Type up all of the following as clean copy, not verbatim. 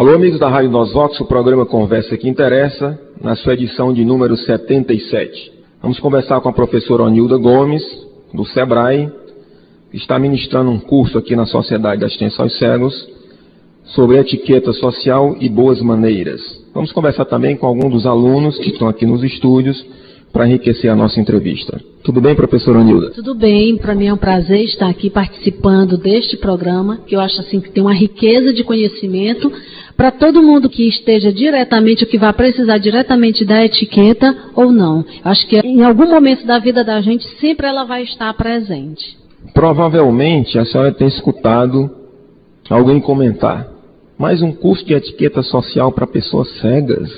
Alô, amigos da Rádio Nosvox, o programa Conversa que Interessa, na sua edição de número 77. Vamos conversar com a professora Onilda Gomes, do SEBRAE, que está ministrando um curso aqui na Sociedade da Assistência aos Cegos, sobre etiqueta social e boas maneiras. Vamos conversar também com alguns dos alunos que estão aqui nos estúdios para enriquecer a nossa entrevista. Tudo bem, professora Onilda? Tudo bem, para mim é um prazer estar aqui participando deste programa, que eu acho assim que tem uma riqueza de conhecimento para todo mundo que esteja diretamente, ou que vai precisar diretamente da etiqueta ou não. Eu acho que em algum momento da vida da gente, sempre ela vai estar presente. Provavelmente a senhora tem escutado alguém comentar, mais um curso de etiqueta social para pessoas cegas?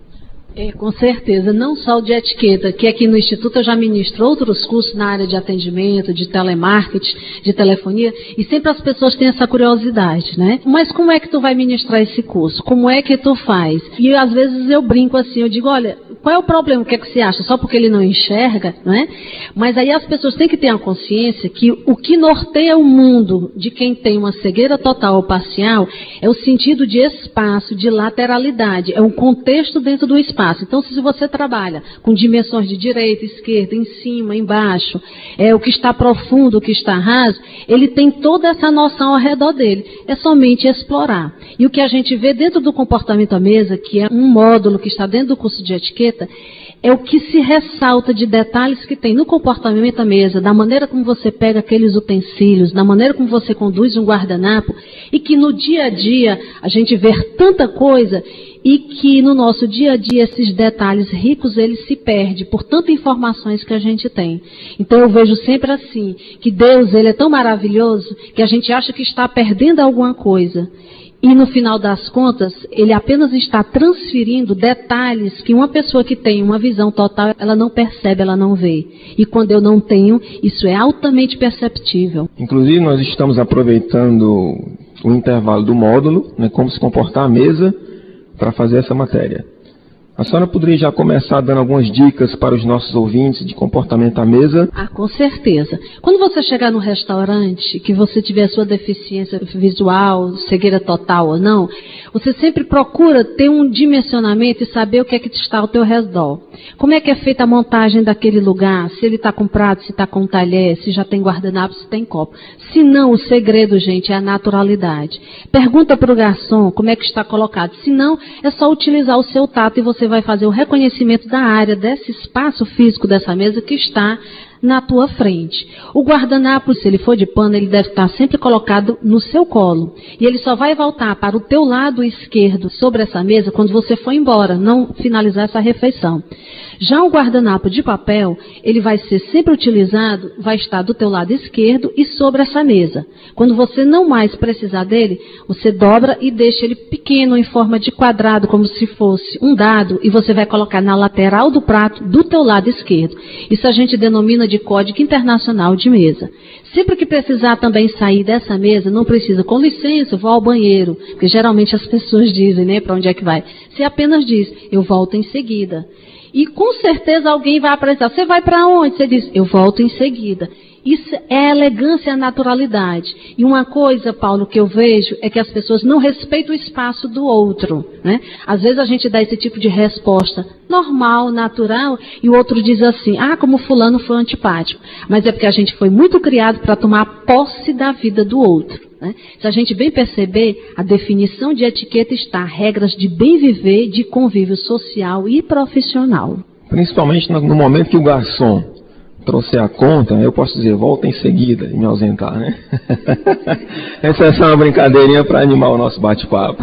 Com certeza, não só o de etiqueta, que aqui no Instituto eu já ministro outros cursos na área de atendimento, de telemarketing, de telefonia, e sempre as pessoas têm essa curiosidade, né? Mas como é que tu vai ministrar esse curso? Como é que tu faz? E às vezes eu brinco assim, eu digo, olha, qual é o problema? O que é que você acha? Só porque ele não enxerga, né? Mas aí as pessoas têm que ter a consciência que o que norteia o mundo de quem tem uma cegueira total ou parcial é o sentido de espaço, de lateralidade, é um contexto dentro do espaço. Então, se você trabalha com dimensões de direita, esquerda, em cima, embaixo, o que está profundo, o que está raso, ele tem toda essa noção ao redor dele. É somente explorar. E o que a gente vê dentro do comportamento à mesa, que é um módulo que está dentro do curso de etiqueta, é o que se ressalta de detalhes que tem no comportamento à mesa, da maneira como você pega aqueles utensílios, da maneira como você conduz um guardanapo, e que no dia a dia a gente vê tanta coisa e que no nosso dia a dia esses detalhes ricos eles se perdem por tantas informações que a gente tem. Então eu vejo sempre assim, que Deus ele é tão maravilhoso que a gente acha que está perdendo alguma coisa. E no final das contas, ele apenas está transferindo detalhes que uma pessoa que tem uma visão total, ela não percebe, ela não vê. E quando eu não tenho, isso é altamente perceptível. Inclusive, nós estamos aproveitando o intervalo do módulo, né, como se comportar à mesa, para fazer essa matéria. A senhora poderia já começar dando algumas dicas para os nossos ouvintes de comportamento à mesa? Com certeza. Quando você chegar no restaurante, que você tiver sua deficiência visual, cegueira total ou não, você sempre procura ter um dimensionamento e saber o que é que está ao teu redor. Como é que é feita a montagem daquele lugar? Se ele está com prato, se está com talher, se já tem guardanapo, se tem copo. Se não, o segredo, gente, é a naturalidade. Pergunta para o garçom como é que está colocado. Se não, é só utilizar o seu tato e você vai fazer o reconhecimento da área, desse espaço físico dessa mesa que está na tua frente. O guardanapo, se ele for de pano, ele deve estar sempre colocado no seu colo. E ele só vai voltar para o teu lado esquerdo sobre essa mesa quando você for embora, não finalizar essa refeição. Já o guardanapo de papel, ele vai ser sempre utilizado, vai estar do teu lado esquerdo e sobre essa mesa. Quando você não mais precisar dele, você dobra e deixa ele pequeno, em forma de quadrado, como se fosse um dado, e você vai colocar na lateral do prato do teu lado esquerdo. Isso a gente denomina de Código Internacional de Mesa. Sempre que precisar também sair dessa mesa, não precisa, com licença, eu vou ao banheiro, porque geralmente as pessoas dizem, né, para onde é que vai. Você apenas diz, eu volto em seguida. E com certeza alguém vai apresentar, você vai para onde? Você diz, eu volto em seguida. Isso é a elegância e a naturalidade. E uma coisa, Paulo, que eu vejo é que as pessoas não respeitam o espaço do outro, né? Às vezes a gente dá esse tipo de resposta normal, natural, e o outro diz assim, como fulano foi antipático. Mas é porque a gente foi muito criado para tomar posse da vida do outro, né? Se a gente bem perceber, a definição de etiqueta está regras de bem viver, de convívio social e profissional. Principalmente no momento que o garçom trouxer a conta, eu posso dizer, volta em seguida e me ausentar, né? Essa é só uma brincadeirinha para animar o nosso bate-papo.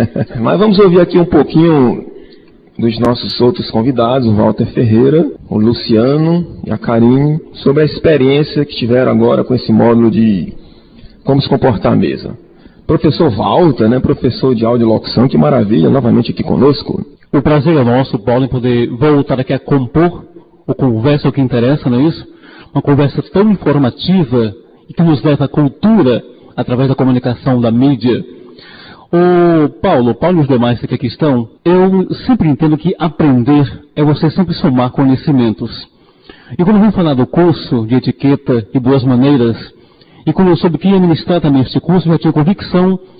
Mas vamos ouvir aqui um pouquinho dos nossos outros convidados, o Walter Ferreira, o Luciano e a Karine, sobre a experiência que tiveram agora com esse módulo de como se comportar à mesa. Professor Walter, né? Professor de audiolocução, que maravilha, novamente aqui conosco. O prazer é nosso, Paulo, em poder voltar aqui a compor o Conversa que Interessa, não é isso? Uma conversa tão informativa e que nos leva à cultura através da comunicação da mídia. O Paulo e os demais que aqui estão, eu sempre entendo que aprender é você sempre somar conhecimentos. E quando eu vim falar do curso de etiqueta e boas maneiras, e quando eu soube que ia ministrar também este curso, eu já tinha convicção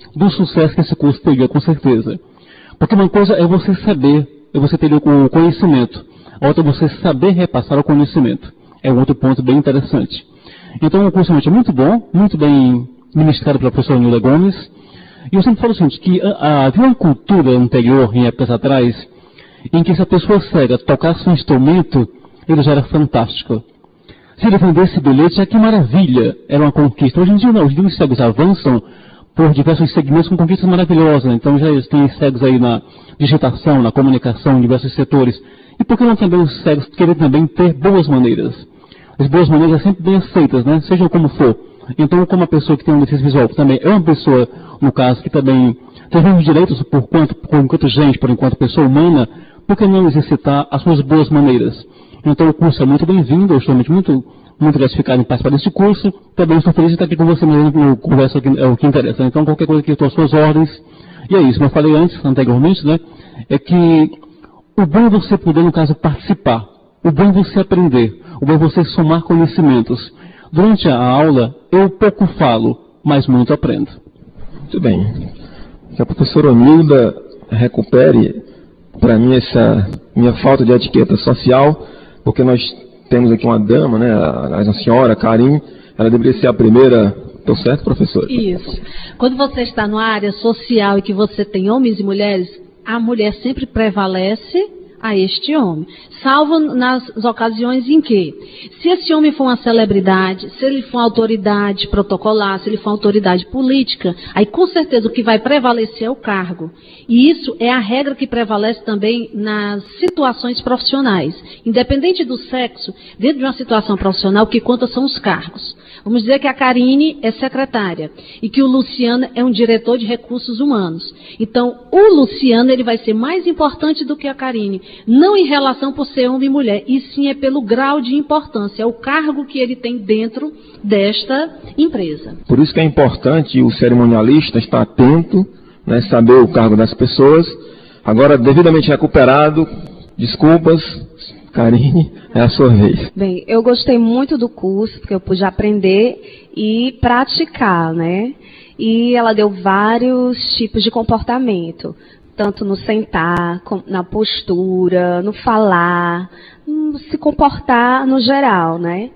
do sucesso que esse curso teria, com certeza. Porque uma coisa é você saber, é você ter o conhecimento. A outra é você saber repassar o conhecimento. É um outro ponto bem interessante. Então, o curso é muito bom, muito bem ministrado pela professora Nilda Gomes. E eu sempre falo o seguinte, que havia uma cultura anterior, em épocas atrás, em que se a pessoa cega tocasse um instrumento, ele já era fantástico. Se ele vendesse bilhete, que maravilha, era uma conquista. Hoje em dia não, hoje em dia os cegos avançam por diversos segmentos com conquistas maravilhosas. Então já tem cegos aí na digitação, na comunicação, em diversos setores. E por que não também os cegos querem também ter boas maneiras? As boas maneiras são sempre bem aceitas, né? Seja como for. Então, como a pessoa que tem um deficiência visual também é uma pessoa, no caso, que também tem os mesmos direitos por enquanto gente, por enquanto pessoa humana, por que não exercitar as suas boas maneiras? Então, o curso é muito bem-vindo, eu estou muito gratificado em participar desse curso. Também estou feliz de estar aqui com você mesmo no Conversa, é o que interessa. Então, qualquer coisa que eu estou às suas ordens. E é isso, como eu falei anteriormente, né? É que o bom é você poder, no caso, participar. O bom é você aprender. O bom é você somar conhecimentos. Durante a aula, eu pouco falo, mas muito aprendo. Muito bem. Que a professora Nilda recupere para mim essa minha falta de etiqueta social, porque nós temos aqui uma dama, né, a senhora Karim, ela deveria ser a primeira. Estou certo, professor? Isso. Quando você está numa área social e que você tem homens e mulheres, a mulher sempre prevalece a este homem, salvo nas ocasiões em que, se esse homem for uma celebridade, se ele for uma autoridade protocolar, se ele for uma autoridade política, aí com certeza o que vai prevalecer é o cargo. E isso é a regra que prevalece também nas situações profissionais. Independente do sexo, dentro de uma situação profissional, o que conta são os cargos. Vamos dizer que a Karine é secretária e que o Luciano é um diretor de recursos humanos. Então, o Luciano ele vai ser mais importante do que a Karine, não em relação por ser homem e mulher, e sim é pelo grau de importância, é o cargo que ele tem dentro desta empresa. Por isso que é importante o cerimonialista estar atento, né, saber o cargo das pessoas. Agora, devidamente recuperado, desculpas, Karine, é a sua vez. Bem, eu gostei muito do curso, porque eu pude aprender e praticar, né? E ela deu vários tipos de comportamento, tanto no sentar, na postura, no falar, no se comportar no geral, né?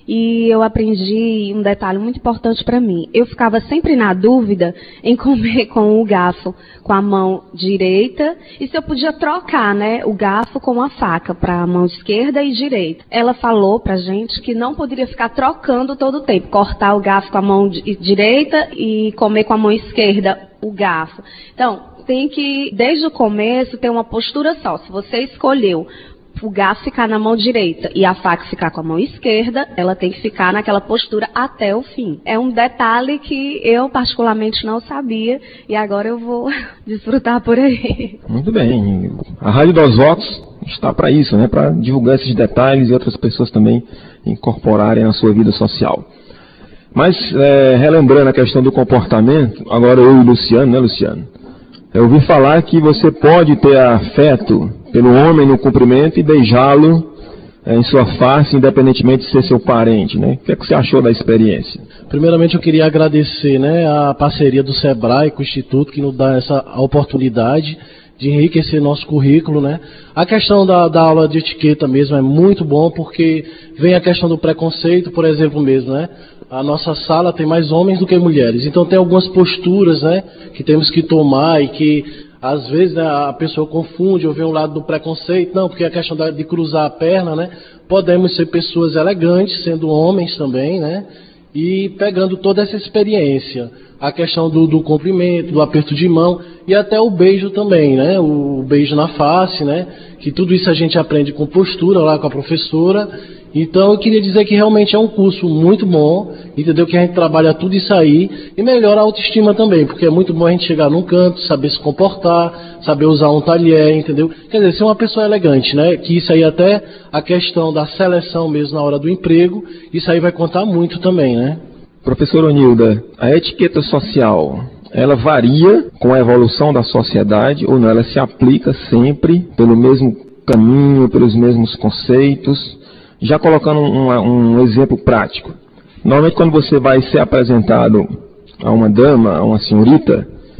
E eu aprendi um detalhe muito importante para mim. Eu ficava sempre na dúvida em comer com o garfo com a mão direita e se eu podia trocar, né, o garfo com a faca para a mão esquerda e direita. Ela falou pra gente que não poderia ficar trocando todo o tempo, cortar o garfo com a mão direita e comer com a mão esquerda o garfo. Então, tem que, desde o começo, ter uma postura só. Se você escolheu o garfo ficar na mão direita e a faca ficar com a mão esquerda, ela tem que ficar naquela postura até o fim. É um detalhe que eu particularmente não sabia e agora eu vou desfrutar por aí. Muito bem. A Rádio dos Votos está para isso, né? Para divulgar esses detalhes e outras pessoas também incorporarem na sua vida social. Mas, relembrando a questão do comportamento, agora eu e o Luciano, né, Luciano? Eu ouvi falar que você pode ter afeto pelo homem no cumprimento e beijá-lo em sua face, independentemente de ser seu parente, né? O que é que você achou da experiência? Primeiramente eu queria agradecer, né, a parceria do SEBRAE com o Instituto, que nos dá essa oportunidade de enriquecer nosso currículo, né? A questão da aula de etiqueta mesmo é muito bom, porque vem a questão do preconceito, por exemplo mesmo, né? A nossa sala tem mais homens do que mulheres, então tem algumas posturas, né, que temos que tomar e que às vezes, né, a pessoa confunde ou vê um lado do preconceito, não, porque a questão de cruzar a perna, né, podemos ser pessoas elegantes, sendo homens também, né, e pegando toda essa experiência, a questão do cumprimento, do aperto de mão e até o beijo também, né, o beijo na face, né, que tudo isso a gente aprende com postura lá com a professora. Então eu queria dizer que realmente é um curso muito bom, entendeu? Que a gente trabalha tudo isso aí e melhora a autoestima também, porque é muito bom a gente chegar num canto, saber se comportar, saber usar um talher, entendeu? Quer dizer, ser uma pessoa elegante, né? Que isso aí até a questão da seleção mesmo na hora do emprego, isso aí vai contar muito também, né? Professora Nilda, a etiqueta social, ela varia com a evolução da sociedade ou não? Ela se aplica sempre pelo mesmo caminho, pelos mesmos conceitos? Já colocando um exemplo prático. Normalmente quando você vai ser apresentado a uma dama, a uma senhorita,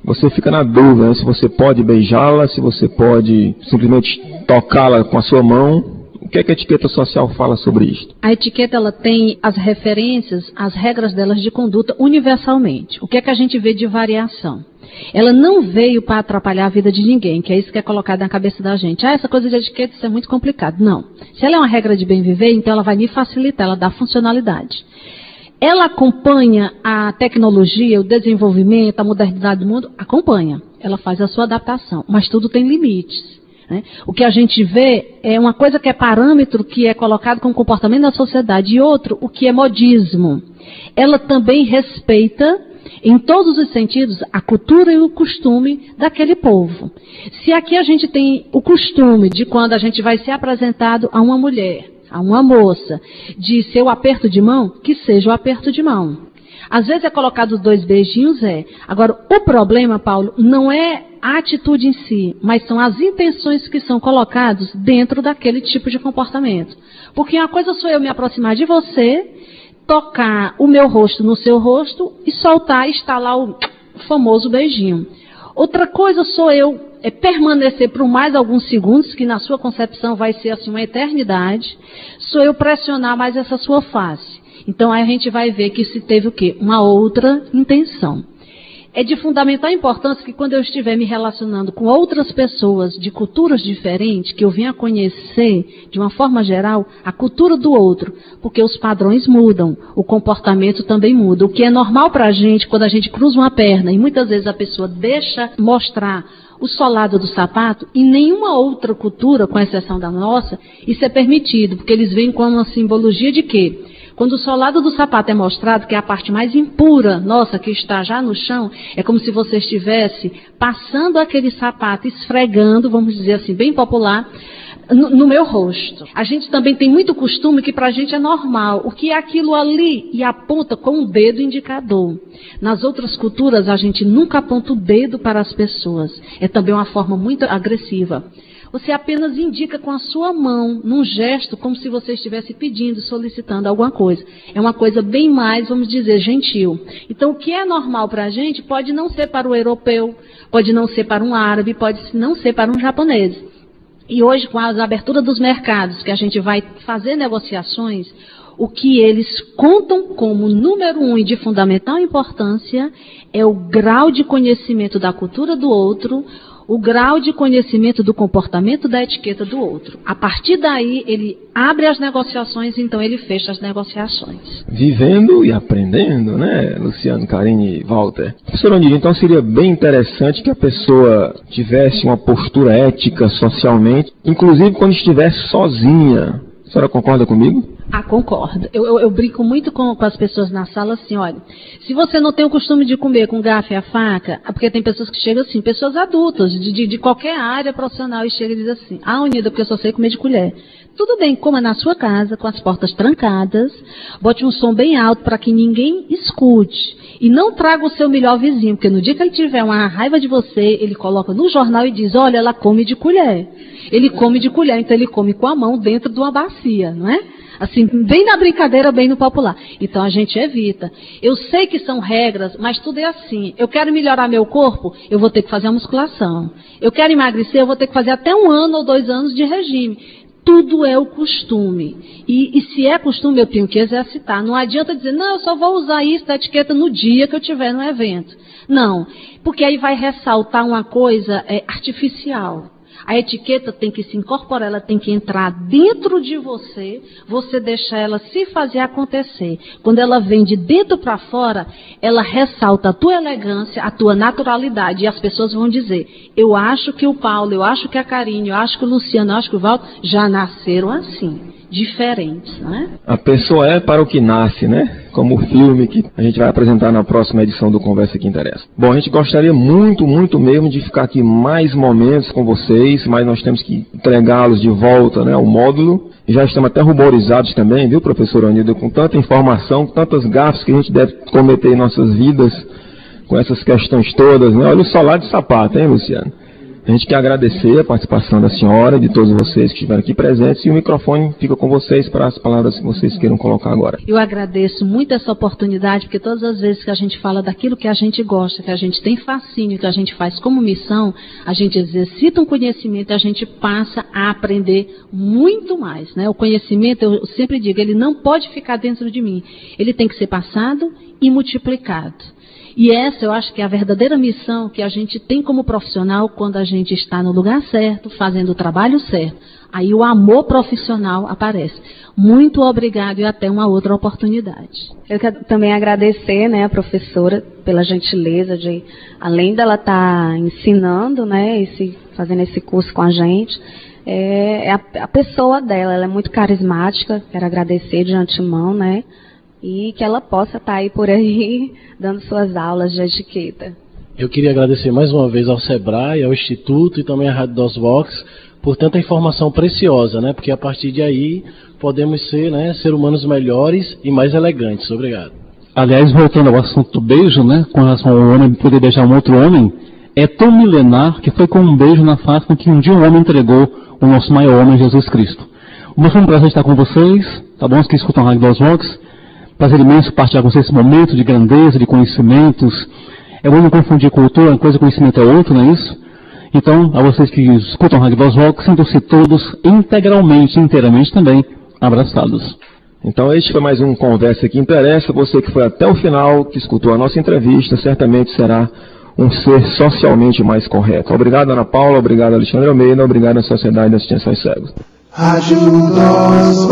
você fica na dúvida, né? Se você pode beijá-la, se você pode simplesmente tocá-la com a sua mão. O que é que a etiqueta social fala sobre isso? A etiqueta ela tem as referências, as regras delas de conduta universalmente. O que é que a gente vê de variação? Ela não veio para atrapalhar a vida de ninguém, que é isso que é colocado na cabeça da gente. Essa coisa de etiqueta, isso é muito complicado. Não. Se ela é uma regra de bem viver, então ela vai me facilitar, ela dá funcionalidade. Ela acompanha a tecnologia, o desenvolvimento, a modernidade do mundo? Acompanha. Ela faz a sua adaptação, mas tudo tem limites. O que a gente vê é uma coisa que é parâmetro, que é colocado como comportamento da sociedade, e outro, o que é modismo. Ela também respeita, em todos os sentidos, a cultura e o costume daquele povo. Se aqui a gente tem o costume de quando a gente vai ser apresentado a uma mulher, a uma moça, de ser o aperto de mão, que seja o aperto de mão. Às vezes é colocado 2 beijinhos, Agora, o problema, Paulo, não é a atitude em si, mas são as intenções que são colocadas dentro daquele tipo de comportamento. Porque uma coisa sou eu me aproximar de você, tocar o meu rosto no seu rosto e soltar, estalar o famoso beijinho. Outra coisa sou eu permanecer por mais alguns segundos, que na sua concepção vai ser assim uma eternidade, sou eu pressionar mais essa sua face. Então, aí a gente vai ver que se teve o quê? Uma outra intenção. É de fundamental importância que quando eu estiver me relacionando com outras pessoas de culturas diferentes, que eu venha conhecer, de uma forma geral, a cultura do outro, porque os padrões mudam, o comportamento também muda. O que é normal para a gente, quando a gente cruza uma perna, e muitas vezes a pessoa deixa mostrar o solado do sapato, em nenhuma outra cultura, com exceção da nossa, isso é permitido, porque eles vêm com uma simbologia de quê? Quando o solado do sapato é mostrado, que é a parte mais impura, nossa, que está já no chão, é como se você estivesse passando aquele sapato, esfregando, vamos dizer assim, bem popular, no meu rosto. A gente também tem muito costume que para a gente é normal. O que é aquilo ali? E aponta com o dedo indicador. Nas outras culturas, a gente nunca aponta o dedo para as pessoas. É também uma forma muito agressiva. Você apenas indica com a sua mão, num gesto, como se você estivesse pedindo, solicitando alguma coisa. É uma coisa bem mais, vamos dizer, gentil. Então, o que é normal para a gente pode não ser para o europeu, pode não ser para um árabe, pode não ser para um japonês. E hoje, com a abertura dos mercados, que a gente vai fazer negociações, o que eles contam como número 1 e de fundamental importância é o grau de conhecimento da cultura do outro, o grau de conhecimento do comportamento da etiqueta do outro. A partir daí, ele abre as negociações, então ele fecha as negociações. Vivendo e aprendendo, né, Luciano, Karine e Walter? Professor Ondir, então seria bem interessante que a pessoa tivesse uma postura ética socialmente, inclusive quando estiver sozinha. A senhora concorda comigo? Ah, concordo. Eu brinco muito com as pessoas na sala assim, olha, se você não tem o costume de comer com garfo e a faca, porque tem pessoas que chegam assim, pessoas adultas, de qualquer área profissional, e chegam e dizem assim, Unida, porque eu só sei comer de colher. Tudo bem, coma na sua casa, com as portas trancadas, bote um som bem alto para que ninguém escute. E não traga o seu melhor vizinho, porque no dia que ele tiver uma raiva de você, ele coloca no jornal e diz, olha, ela come de colher. Ele come de colher, então ele come com a mão dentro de uma bacia, não é? Assim, bem na brincadeira, bem no popular. Então a gente evita. Eu sei que são regras, mas tudo é assim. Eu quero melhorar meu corpo, eu vou ter que fazer a musculação. Eu quero emagrecer, eu vou ter que fazer até 1 ano ou 2 anos de regime. Tudo é o costume. E se é costume, eu tenho que exercitar. Não adianta dizer, não, eu só vou usar isso da etiqueta no dia que eu estiver no evento. Não, porque aí vai ressaltar uma coisa artificial. A etiqueta tem que se incorporar, ela tem que entrar dentro de você, você deixar ela se fazer acontecer. Quando ela vem de dentro para fora, ela ressalta a tua elegância, a tua naturalidade. E as pessoas vão dizer, eu acho que o Paulo, eu acho que a Karine, eu acho que o Luciano, eu acho que o Walter já nasceram assim. Diferentes, não é? A pessoa é para o que nasce, né? Como o filme que a gente vai apresentar na próxima edição do Conversa que Interessa. Bom, a gente gostaria muito, muito mesmo de ficar aqui mais momentos com vocês, mas nós temos que entregá-los de volta, né, ao módulo. Já estamos até ruborizados também, viu, professor Onildo, com tanta informação, com tantas gafes que a gente deve cometer em nossas vidas, com essas questões todas, né? Olha o solar de sapato, hein, Luciano? A gente quer agradecer a participação da senhora e de todos vocês que estiveram aqui presentes, e o microfone fica com vocês para as palavras que vocês queiram colocar agora. Eu agradeço muito essa oportunidade, porque todas as vezes que a gente fala daquilo que a gente gosta, que a gente tem fascínio, que a gente faz como missão, a gente exercita um conhecimento e a gente passa a aprender muito mais, né? O conhecimento, eu sempre digo, ele não pode ficar dentro de mim. Ele tem que ser passado e multiplicado. E essa eu acho que é a verdadeira missão que a gente tem como profissional quando a gente está no lugar certo, fazendo o trabalho certo. Aí o amor profissional aparece. Muito obrigado e até uma outra oportunidade. Eu quero também agradecer, né, a professora pela gentileza de, além dela estar ensinando, né, fazendo esse curso com a gente, a pessoa dela, ela é muito carismática, quero agradecer de antemão, né, e que ela possa estar aí por aí dando suas aulas de etiqueta. Eu queria agradecer mais uma vez ao SEBRAE, ao Instituto e também à Rádio DOSVOX por tanta informação preciosa, né? Porque a partir de aí podemos ser, né, ser humanos melhores e mais elegantes. Obrigado. Aliás, voltando ao assunto do beijo, né, com relação ao homem poder beijar um outro homem, é tão milenar que foi com um beijo na face que um dia um homem entregou o nosso maior homem, Jesus Cristo. O meu foi um prazer estar com vocês, tá bom? Os que escutam a Rádio DOSVOX. Prazer imenso partilhar com vocês esse momento de grandeza, de conhecimentos. É bom não confundir cultura, uma coisa, conhecimento é outra, não é isso? Então, a vocês que escutam a Rádio DOSVOX, sintam-se todos integralmente, inteiramente também abraçados. Então, este foi mais um Conversa que Interessa. Você que foi até o final, que escutou a nossa entrevista, certamente será um ser socialmente mais correto. Obrigado, Ana Paula. Obrigado, Alexandre Almeida. Obrigado à Sociedade de Assistência aos Cegos.